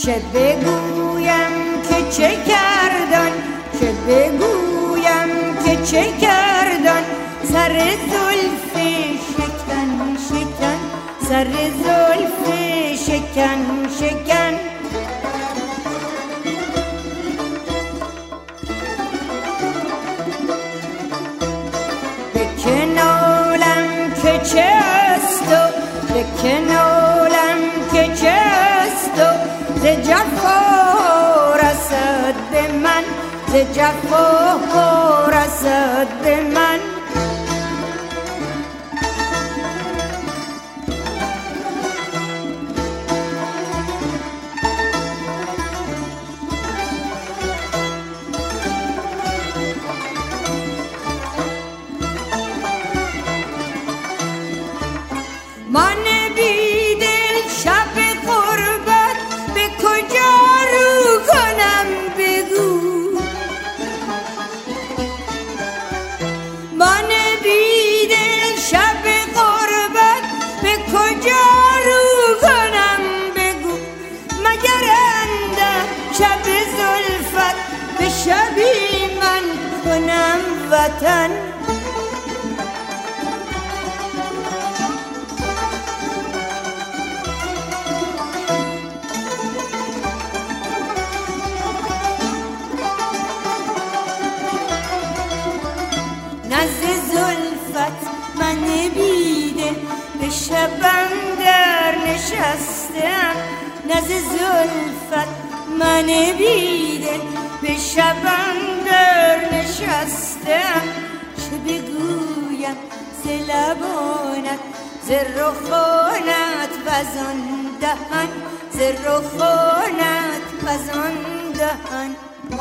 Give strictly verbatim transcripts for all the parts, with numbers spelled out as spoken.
چه بگویم که چه کردن، چه بگویم که چه کردن، سر زلف شکن شکن، سر زلف شکن شکن. به کنالم که چه است و به کنالم که چه است و ز جفا رسد به من، ز جفا رسد به من. من بیدل شب غربت به کجا رو کنم بگو، من بیدل شب غربت به کجا رو کنم بگو، مگر اندر شب زلفت به شبی من کنم وطن. نزد زلفت من بیدل به شبم در نشستم، نزد زلفت من بیدل به شبم در نشستم. چه بگویم ز لبانت، ز رخانت وزان دهن، ز رخانت وزان دهن.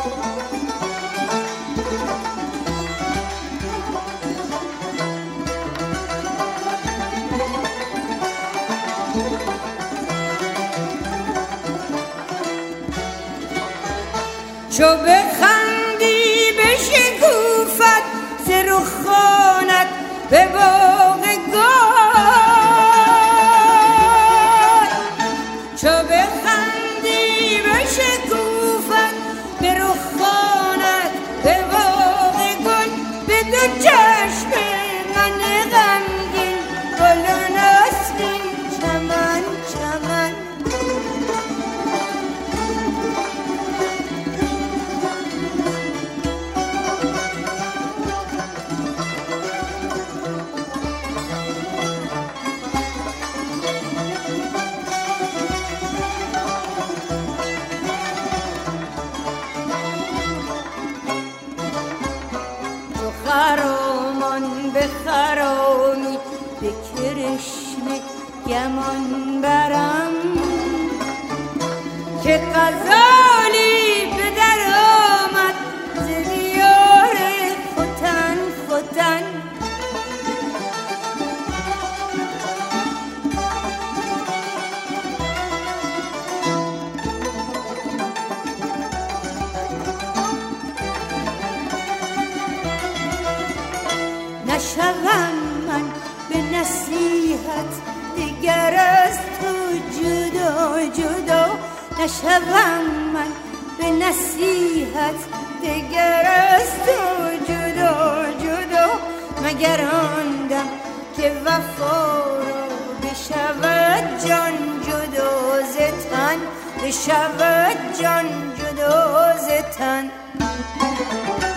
چو بخندی بشکوفد ز رخانت به باغ گل، چو بخندی بشکوفد به رخانت به باغ گل، به دو چشم من غمگین گل و نسرین چمن چمن. خرامان به خرامی به کرشمه گمان برم، که غزالی به در آمد ز دیار ختن ختن. نشوم من به نصیحت دیگر از تو جدا جدا، نشوم من به نصیحت دیگر از تو جدا جدا، مگر آن دم که وفا را بشود جان جدا ز تن، بشود جان جدا ز تن.